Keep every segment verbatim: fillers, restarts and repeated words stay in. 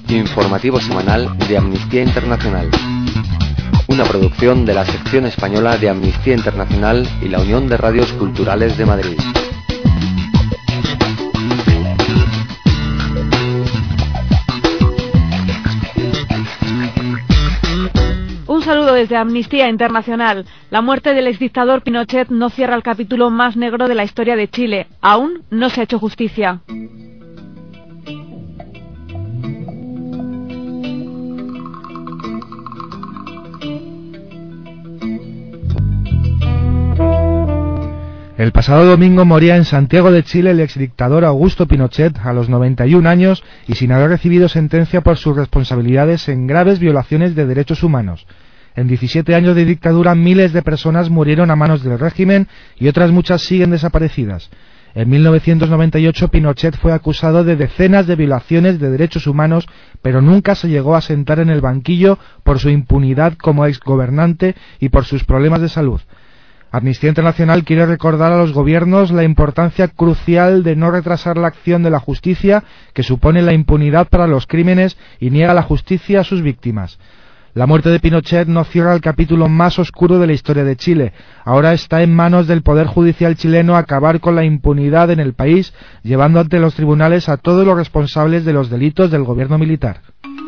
Informativo semanal de Amnistía Internacional. Una producción de la sección española de Amnistía Internacional y la Unión de Radios Culturales de Madrid. Un saludo desde Amnistía Internacional. La muerte del exdictador Pinochet no cierra el capítulo más negro de la historia de Chile. Aún no se ha hecho justicia. El pasado domingo moría en Santiago de Chile el exdictador Augusto Pinochet a los noventa y un años y sin haber recibido sentencia por sus responsabilidades en graves violaciones de derechos humanos. En diecisiete años de dictadura miles de personas murieron a manos del régimen y otras muchas siguen desaparecidas. En mil novecientos noventa y ocho Pinochet fue acusado de decenas de violaciones de derechos humanos, pero nunca se llegó a sentar en el banquillo por su impunidad como exgobernante y por sus problemas de salud. Amnistía Internacional quiere recordar a los gobiernos la importancia crucial de no retrasar la acción de la justicia, que supone la impunidad para los crímenes y niega la justicia a sus víctimas. La muerte de Pinochet no cierra el capítulo más oscuro de la historia de Chile. Ahora está en manos del Poder Judicial chileno acabar con la impunidad en el país, llevando ante los tribunales a todos los responsables de los delitos del gobierno militar.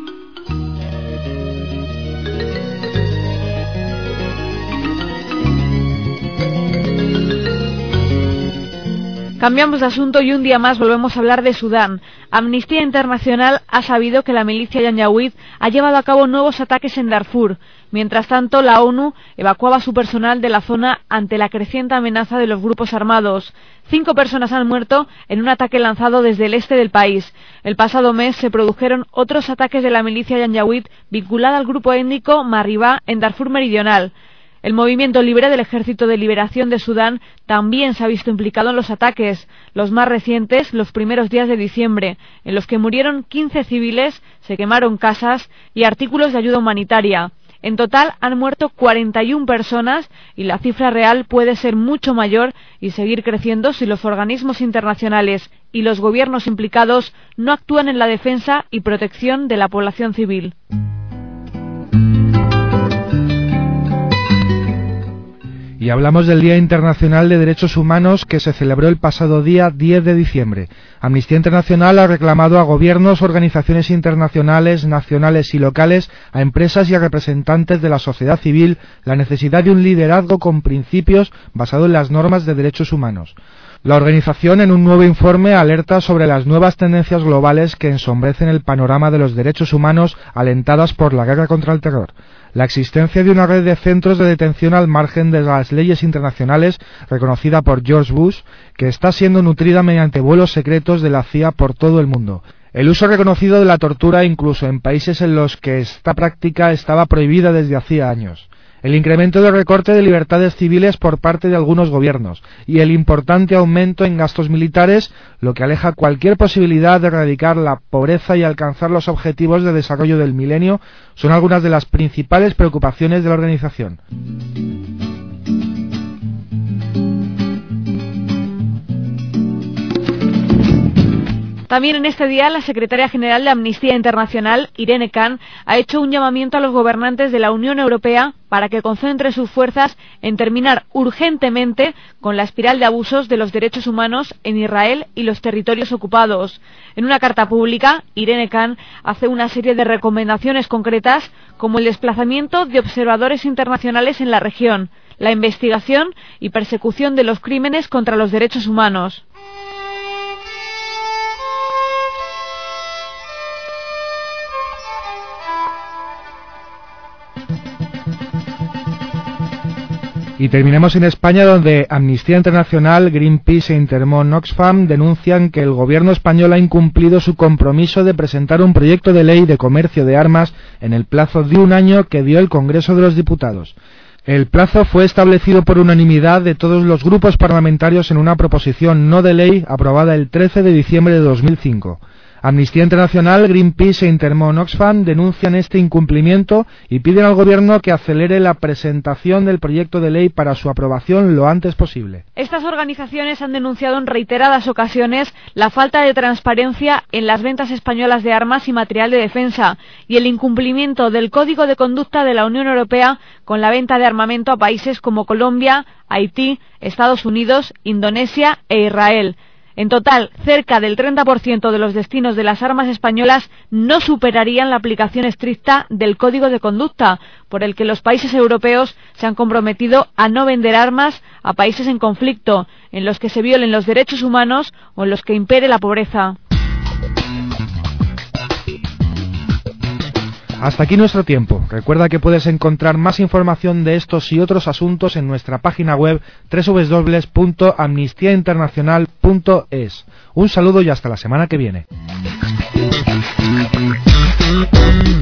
Cambiamos de asunto y un día más volvemos a hablar de Sudán. Amnistía Internacional ha sabido que la milicia Janjaweed ha llevado a cabo nuevos ataques en Darfur. Mientras tanto, la ONU evacuaba a su personal de la zona ante la creciente amenaza de los grupos armados. Cinco personas han muerto en un ataque lanzado desde el este del país. El pasado mes se produjeron otros ataques de la milicia Janjaweed vinculada al grupo étnico Maribá en Darfur Meridional. El Movimiento Libre del Ejército de Liberación de Sudán también se ha visto implicado en los ataques, los más recientes los primeros días de diciembre, en los que murieron quince civiles, se quemaron casas y artículos de ayuda humanitaria. En total han muerto cuarenta y una personas y la cifra real puede ser mucho mayor y seguir creciendo si los organismos internacionales y los gobiernos implicados no actúan en la defensa y protección de la población civil. Y hablamos del Día Internacional de Derechos Humanos que se celebró el pasado día diez de diciembre. Amnistía Internacional ha reclamado a gobiernos, organizaciones internacionales, nacionales y locales, a empresas y a representantes de la sociedad civil la necesidad de un liderazgo con principios basado en las normas de derechos humanos. La organización, en un nuevo informe, alerta sobre las nuevas tendencias globales que ensombrecen el panorama de los derechos humanos alentadas por la guerra contra el terror. La existencia de una red de centros de detención al margen de las leyes internacionales, reconocida por George Bush, que está siendo nutrida mediante vuelos secretos de la C I A por todo el mundo. El uso reconocido de la tortura incluso en países en los que esta práctica estaba prohibida desde hacía años. El incremento del recorte de libertades civiles por parte de algunos gobiernos y el importante aumento en gastos militares, lo que aleja cualquier posibilidad de erradicar la pobreza y alcanzar los objetivos de desarrollo del milenio, son algunas de las principales preocupaciones de la organización. También en este día, la secretaria general de Amnistía Internacional, Irene Khan, ha hecho un llamamiento a los gobernantes de la Unión Europea para que concentren sus fuerzas en terminar urgentemente con la espiral de abusos de los derechos humanos en Israel y los territorios ocupados. En una carta pública, Irene Khan hace una serie de recomendaciones concretas como el desplazamiento de observadores internacionales en la región, la investigación y persecución de los crímenes contra los derechos humanos. Y terminemos en España, donde Amnistía Internacional, Greenpeace e Intermón Oxfam denuncian que el gobierno español ha incumplido su compromiso de presentar un proyecto de ley de comercio de armas en el plazo de un año que dio el Congreso de los Diputados. El plazo fue establecido por unanimidad de todos los grupos parlamentarios en una proposición no de ley aprobada el trece de diciembre de dos mil cinco. Amnistía Internacional, Greenpeace e Intermón Oxfam denuncian este incumplimiento y piden al Gobierno que acelere la presentación del proyecto de ley para su aprobación lo antes posible. Estas organizaciones han denunciado en reiteradas ocasiones la falta de transparencia en las ventas españolas de armas y material de defensa y el incumplimiento del Código de Conducta de la Unión Europea con la venta de armamento a países como Colombia, Haití, Estados Unidos, Indonesia e Israel. En total, cerca del treinta por ciento de los destinos de las armas españolas no superarían la aplicación estricta del Código de Conducta, por el que los países europeos se han comprometido a no vender armas a países en conflicto, en los que se violen los derechos humanos o en los que impere la pobreza. Hasta aquí nuestro tiempo. Recuerda que puedes encontrar más información de estos y otros asuntos en nuestra página web doble u doble u doble u punto amnistía internacional punto es. Un saludo y hasta la semana que viene.